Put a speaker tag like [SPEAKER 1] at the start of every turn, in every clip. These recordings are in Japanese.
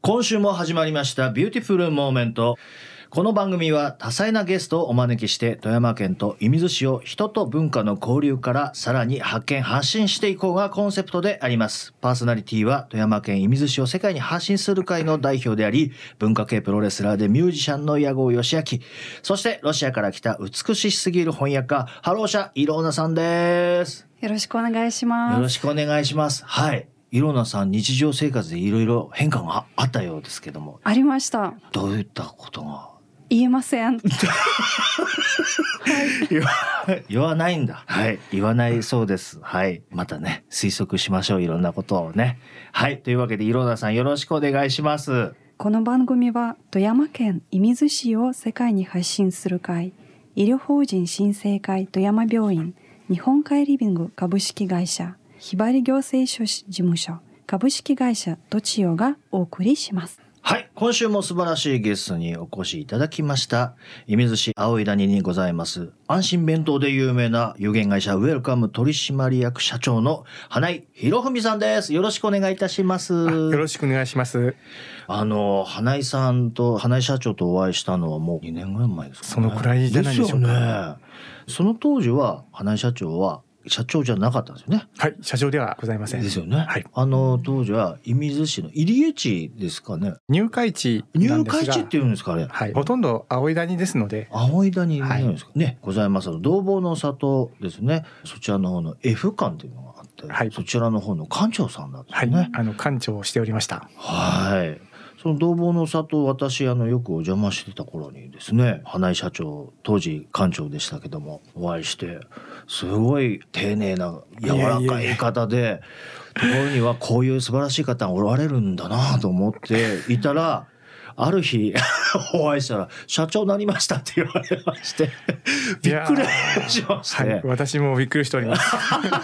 [SPEAKER 1] 今週も始まりましたビューティフルモーメント。この番組は多彩なゲストをお招きして富山県と射水市を人と文化の交流からさらに発見発信していこうがコンセプトであります。パーソナリティは富山県射水市を世界に発信する会の代表であり、文化系プロレスラーでミュージシャンの矢後義明、そしてロシアから来た美しすぎる翻訳家ハローシャイローナさんです。
[SPEAKER 2] よろしくお願いします。
[SPEAKER 1] よろしくお願いします。はい、イローナさん、日常生活でいろいろ変化があったようですけども。
[SPEAKER 2] ありました。
[SPEAKER 1] どういったことが？
[SPEAKER 2] 言えません。
[SPEAKER 1] 言わないんだ。はい、言わないそうです。はい、またね推測しましょう、いろんなことをね。はい、というわけでイローナさん、よろしくお願いします。
[SPEAKER 2] この番組は富山県射水市を世界に発信する会、医療法人新生会富山病院、日本海リビング株式会社、ひばり行政書士事務所株式会社とちおがお送りします。
[SPEAKER 1] はい、今週も素晴らしいゲストにお越しいただきました。射水市青井谷にございます安心弁当で有名な有限会社ウェルカム取締役社長の花井博文さんです。よろしくお願いいたします。
[SPEAKER 3] よろしくお願いします。
[SPEAKER 1] 花井さんと花井社長とお会いしたのはもう2年ぐらい前ですかね。
[SPEAKER 3] そのくらいじゃないでしょうか。
[SPEAKER 1] ですよね。その当時は花井社長は社長じゃなかったんですよね。
[SPEAKER 3] はい、社長ではございません。
[SPEAKER 1] ですよね。
[SPEAKER 3] はい、
[SPEAKER 1] 当時は射水市の入江地ですかね。
[SPEAKER 3] 入海地なんですが。
[SPEAKER 1] 入海地っていうんですかね。
[SPEAKER 3] はい、ほとんど青井谷ですので。
[SPEAKER 1] 青井谷なんですかね。ございます同房の里ですね。そちらの方の F 館というのがあって、はい、そちらの方の館長さんだったんですね。
[SPEAKER 3] はい、館長をしておりました。
[SPEAKER 1] はい。その同房の里、私よくお邪魔してた頃にですね、花井社長当時館長でしたけどもお会いして、すごい丁寧な柔らかい方で、ところにはこういう素晴らしい方がおられるんだなと思っていたら、ある日お会いしたら社長になりましたって言われましてびっくりしまして、
[SPEAKER 3] はい、私もびっくりしております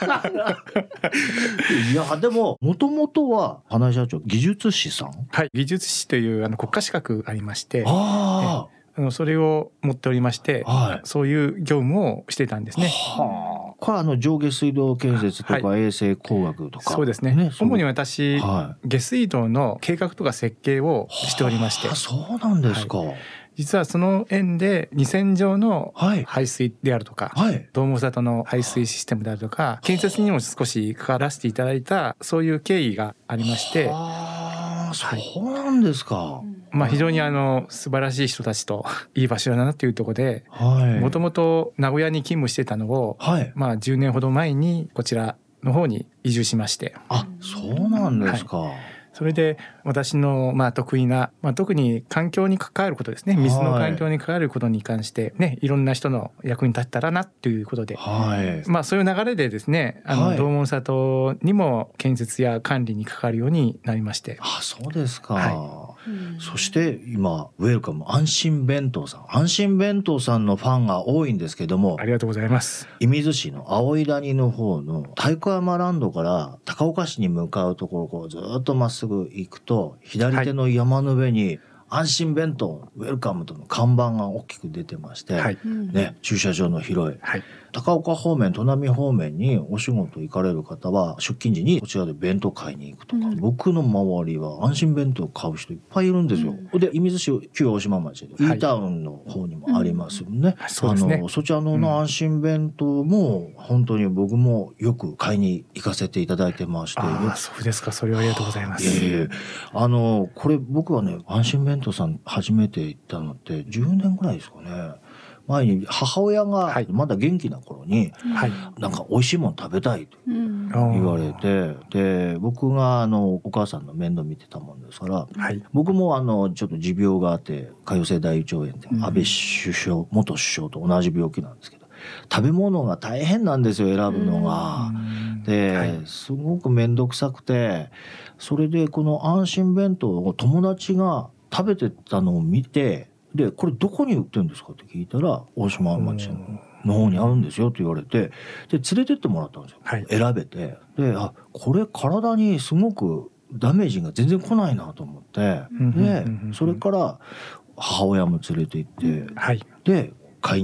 [SPEAKER 1] いやでももともとは花井社長技術士さん、
[SPEAKER 3] はい、技術士という国家資格ありまして、それを持っておりまして、はい、そういう業務をしてたんですね。
[SPEAKER 1] はあ、これは上下水道建設とか、はい、衛生工学とか、
[SPEAKER 3] そうですね。主に私、はい、下水道の計画とか設計をしておりまして、はあ、
[SPEAKER 1] そうなんですか。はい、
[SPEAKER 3] 実はその縁で2000条の排水であるとか、はい、道後里の排水システムであるとか、建設にも少し関わらせていただいた、そういう経緯がありまして、
[SPEAKER 1] そうなんですか。
[SPEAKER 3] 非常に素晴らしい人たちといい場所だなというところで、もともと名古屋に勤務してたのを、10年ほど前にこちらの方に移住しまして。
[SPEAKER 1] あ、そうなんですか。
[SPEAKER 3] それで私の得意な、特に環境に関わることですね。水の環境に関わることに関してね、いろんな人の役に立ったらなということで、そういう流れでですね、道後里にも建設や管理に関わるようになりまして。
[SPEAKER 1] あ、そうですか。そして今ウェルカム安心弁当さん、安心弁当さんのファンが多いんですけども、
[SPEAKER 3] ありがとうございます。
[SPEAKER 1] 射水市の青井谷の方の太鼓山ランドから高岡市に向かうところをずっとまっすぐ行くと、左手の山の上に安心弁当ウェルカムとの看板が大きく出てまして、駐車場の広い、高岡方面、砺波方面にお仕事行かれる方は出勤時にこちらで弁当買いに行くとか、僕の周りは安心弁当を買う人いっぱいいるんですよ。で射水市旧大島町で E タウンの方にもありますよね。そちらの安心弁当も本当に僕もよく買いに行かせていただいてまして。
[SPEAKER 3] そうですか。それはありがとうございます。
[SPEAKER 1] これ僕はね、安心弁当さん初めて行ったのって10年ぐらいですかね。前に母親がまだ元気な頃に、なんか美味しいもの食べたいと言われて、で僕がお母さんの面倒見てたもんですから、僕もちょっと持病があって、潰瘍性大腸炎で安倍首相、元首相と同じ病気なんですけど、食べ物が大変なんですよ、選ぶのが。ですごく面倒くさくて、それでこの安心弁当を友達が食べてたのを見て、でこれどこに売ってるんですかって聞いたら、大島町の方にあるんですよと言われて、で連れてってもらったんですよ、選べて。でこれ体にすごくダメージが全然来ないなと思って、でそれから母親も連れて行って、で買いに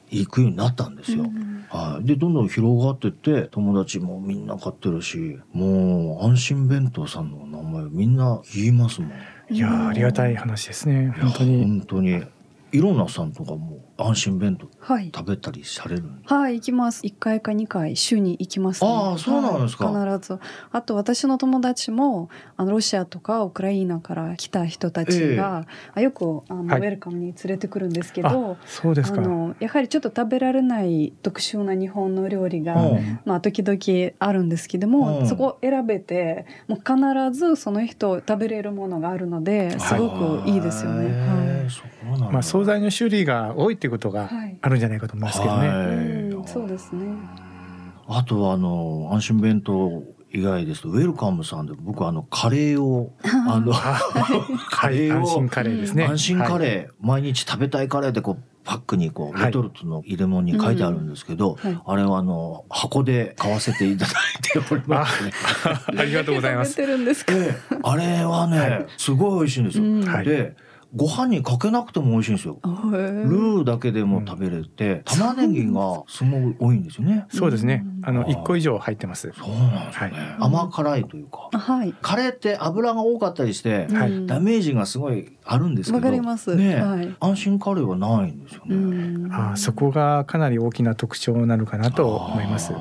[SPEAKER 1] 行くようになったんですよ。はい、でどんどん広がってって友達もみんな買ってるし、もう安心弁当さんの名前みんな言いますもん。
[SPEAKER 3] いやありがたい話ですね。本当に
[SPEAKER 1] 本当に。いろんなさんとかも安心弁当
[SPEAKER 2] はい
[SPEAKER 1] 食べたりされるんです
[SPEAKER 2] はい、行きます。1回か2回週に行きますね。
[SPEAKER 1] ああそうなんですか。
[SPEAKER 2] はい、必ず。あと私の友達もロシアとかウクライナから来た人たちが、よくウェルカムに連れてくるんですけど、
[SPEAKER 3] そうですか。
[SPEAKER 2] やはりちょっと食べられない特殊な日本の料理が、時々あるんですけども、そこを選べてもう必ずその人食べれるものがあるのですごくいいですよね。
[SPEAKER 3] まあ惣菜の種類が多いっていうことがあるんじゃないかと思いますけどね。
[SPEAKER 2] そうですね。
[SPEAKER 1] あとは安心弁当以外ですとウェルカムさんで僕カレーをカレーを
[SPEAKER 3] 安心カレーですね。
[SPEAKER 1] 安心カレー、毎日食べたいカレーでこうパックにこうレトルトの入れ物に書いてあるんですけど、あれは箱で買わせていただいておりますね。
[SPEAKER 3] ありがとうございます。
[SPEAKER 1] あれはね、すごい美味しいんですよ。でご飯にかけなくても美味しいんですよ。ルーだけでも食べれて、玉ねぎがすごい多いんですよね。
[SPEAKER 3] そうですね。1個以上入ってます。
[SPEAKER 1] そうなんですよね。甘辛いというか、カレーって油が多かったりしてダメージがすごいあるんですけど、
[SPEAKER 2] わかります
[SPEAKER 1] ね、安心カレーはないんですよね。
[SPEAKER 3] そこがかなり大きな特徴なのかなと思います。
[SPEAKER 1] だ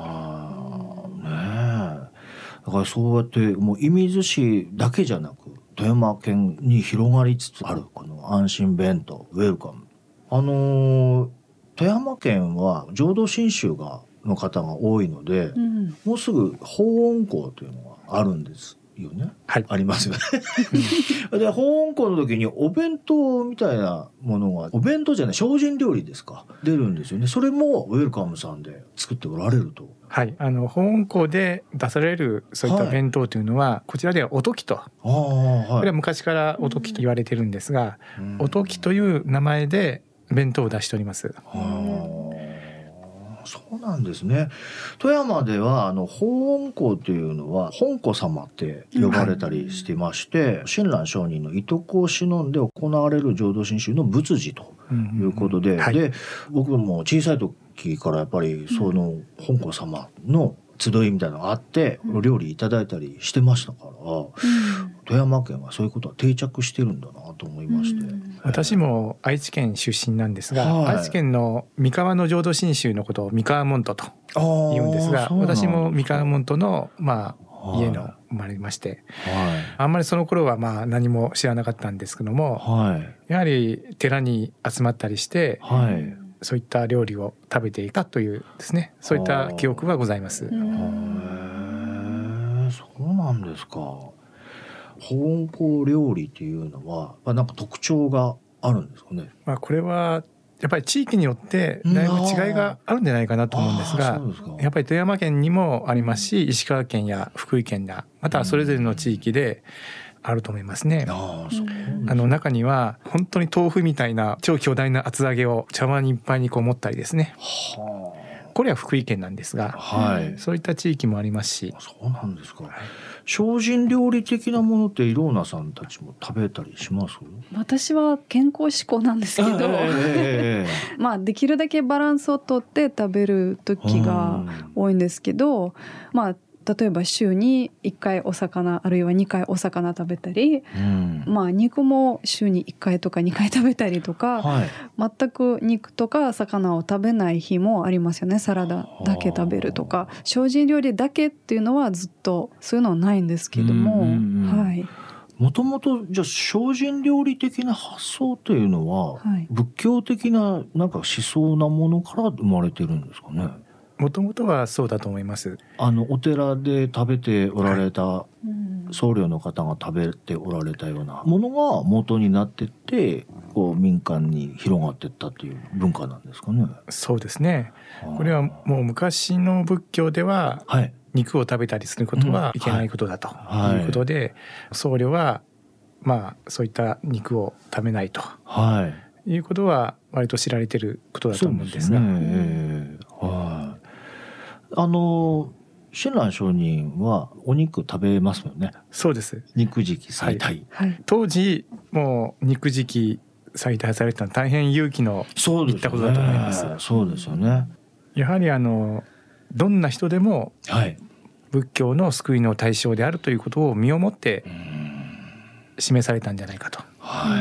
[SPEAKER 1] からそうやってもう射水市だけじゃなく富山県に広がりつつあるこの安心弁当ウェルカム。富山県は浄土真宗の方が多いので、もうすぐ法恩講というのがあるんですよね。ありますよね。で法恩講の時にお弁当みたいなものが、お弁当じゃない精進料理ですか、出るんですよね。それもウェルカムさんで作っておられると。
[SPEAKER 3] はい、法恩講で出されるそういった弁当というのは、こちらではおときと、これは昔からおときと言われてるんですが、おときという名前で弁当を出しております。
[SPEAKER 1] そうなんですね。富山では法恩講というのは本子様って呼ばれたりしてまして、親鸞上人のいとこを忍んで行われる浄土真宗の仏事ということで、で僕も小さい時からやっぱりその本子様の集いみたいなのがあってお料理いただいたりしてましたから、富山県はそういうことは定着してるんだなと思いまして、
[SPEAKER 3] 私も愛知県出身なんですが、愛知県の三河の浄土真宗のことを三河門徒と言うんですが、私も三河門徒の家の生まれまして、あんまりその頃は何も知らなかったんですけども、やはり寺に集まったりして、そういった料理を食べていたというですね、そういった記憶はございます。
[SPEAKER 1] そうなんですか。法恩講料理っていうのはなんか特徴があるんですかね。
[SPEAKER 3] これはやっぱり地域によってだいぶ違いがあるんじゃないかなと思うんですが、やっぱり富山県にもありますし、石川県や福井県やまたそれぞれの地域であると思いますね。中には本当に豆腐みたいな超巨大な厚揚げを茶碗にいっぱいに持ったりですね。これは福井県なんですが、そういった地域もありますし。
[SPEAKER 1] そうなんですか。精進料理的なものってイローナさんたちも食べたりします？
[SPEAKER 2] 私は健康志向なんですけど、できるだけバランスをとって食べる時が多いんですけど、例えば週に1回お魚あるいは2回お魚食べたり、肉も週に1回とか2回食べたりとか、全く肉とか魚を食べない日もありますよね。サラダだけ食べるとか、精進料理だけっていうのはずっとそういうのはないんですけども、
[SPEAKER 1] もともとじゃあ精進料理的な発想というのは、仏教的ななんか思想なものから生まれてるんですかね。
[SPEAKER 3] もともとはそうだと思います。
[SPEAKER 1] お寺で食べておられた、僧侶の方が食べておられたようなものが元になってってこう民間に広がっていったという文化なんですかね。
[SPEAKER 3] そうですね。これはもう昔の仏教では、肉を食べたりすることはいけないことだということで、僧侶はそういった肉を食べないと、いうことは割と知られていることだと思うんですが、親鸞上人はお肉食べますよね。 そうです。
[SPEAKER 1] 肉食最大、
[SPEAKER 3] 当時もう肉食再退されたのは大変勇気のいったことだと思います。
[SPEAKER 1] そうですよね。
[SPEAKER 3] やはりどんな人でも仏教の救いの対象であるということを身をもって示されたんじゃないかと。
[SPEAKER 1] はい、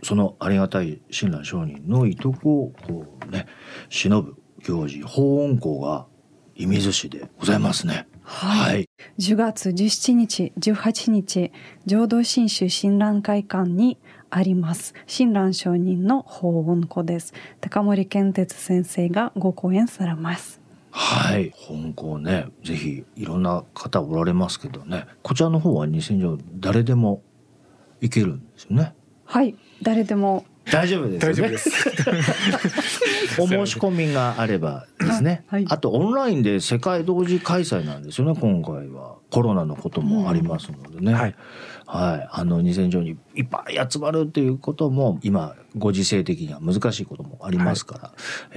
[SPEAKER 1] そのありがたい親鸞上人のいとこをこうね忍ぶ行事法恩講が射水市でございますね。
[SPEAKER 2] はい、10月17日18日浄土真宗親鸞会館にあります親鸞上人の法恩講です。高森健哲先生がご講演されます。
[SPEAKER 1] はい、本校ね、ぜひいろんな方おられますけどね、こちらの方は2000条誰でも行けるんですよね。
[SPEAKER 2] はい、誰でも
[SPEAKER 1] 大丈夫ですよね。大丈夫ですお申し込みがあればですね、はい、あとオンラインで世界同時開催なんですよね。今回はコロナのこともありますのでね、はい、はい、2000条にいっぱい集まるっていうことも今ご時世的には難しいこともありますから、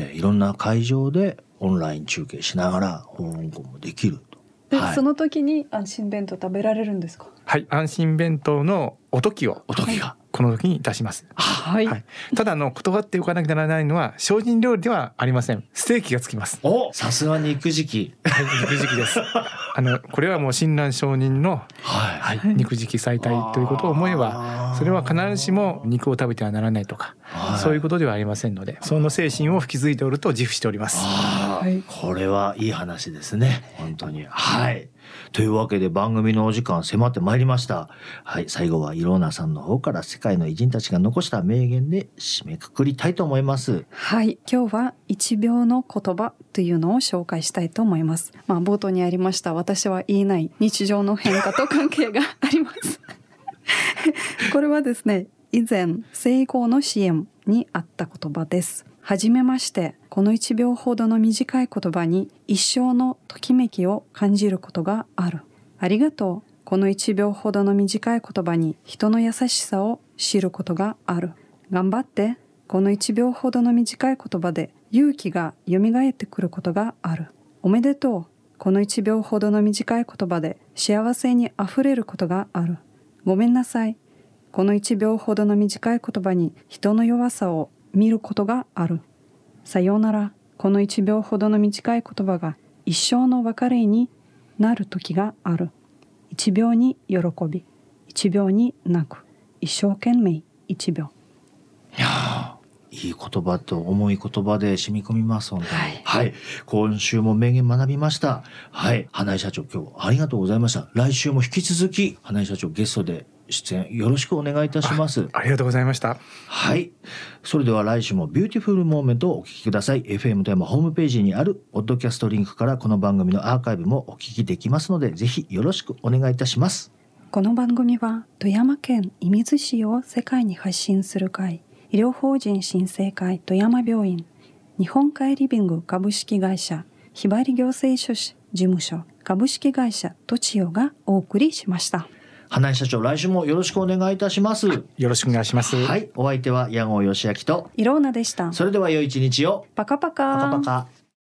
[SPEAKER 1] いろんな会場でオンライン中継しながら訪問もできると。
[SPEAKER 2] はい、その時に安心弁当食べられるんですか？
[SPEAKER 3] はい、安心弁当のおときがこの時に出します。
[SPEAKER 2] はい、
[SPEAKER 3] はい、ただ断っておかなきゃならないのは精進料理ではありません。ステーキがつきます。
[SPEAKER 1] お、さすが肉時期。
[SPEAKER 3] はい、肉時期です。これはもう親鸞上人の、はいはい、肉時期再退ということを思えば、それは必ずしも肉を食べてはならないとか、そういうことではありませんので、その精神を引き継いでおると自負しております。
[SPEAKER 1] はい、これはいい話ですね、本当に。はい、というわけで番組のお時間迫ってまいりました。はい、最後はイローナさんの方から世界の偉人たちが残した名言で締めくくりたいと思います。
[SPEAKER 2] はい、今日は一秒の言葉というのを紹介したいと思います。冒頭にありました私は言えない日常の変化と関係がありますこれはですね、以前成功の CM にあった言葉です。はじめまして、この1秒ほどの短い言葉に一生のときめきを感じることがある。ありがとう。この1秒ほどの短い言葉に人の優しさを知ることがある。頑張って。この1秒ほどの短い言葉で勇気が蘇ってくることがある。おめでとう。この1秒ほどの短い言葉で幸せにあふれることがある。ごめんなさい。この1秒ほどの短い言葉に人の弱さを見ることがある。さようなら。この1秒ほどの短い言葉が一生の別れになる時がある。1秒に喜び、1秒に泣く、一生懸命1秒。
[SPEAKER 1] いや、いい言葉と重い言葉で染み込みます。本当に、はいはい、今週も名言学びました。はい、花井社長、今日ありがとうございました。来週も引き続き花井社長ゲストで出演よろしくお願いいたします。
[SPEAKER 3] ありがとうございました。
[SPEAKER 1] はい、それでは来週もビューティフルモーメントをお聞きください。 FM 富山ホームページにあるポッドキャストリンクからこの番組のアーカイブもお聞きできますので、ぜひよろしくお願いいたします。
[SPEAKER 2] この番組は富山県射水市を世界に発信する会、医療法人新生会富山病院、日本海リビング株式会社、ひばり行政書士事務所株式会社とちよがお送りしました。
[SPEAKER 1] 花井社長、来週もよろしくお願いいたします。よ
[SPEAKER 3] ろしくお願いします。
[SPEAKER 1] はい、お相手は矢後義明と
[SPEAKER 2] イローナでした。
[SPEAKER 1] それでは良い一日を。
[SPEAKER 2] パカパカ。
[SPEAKER 1] パカパカ。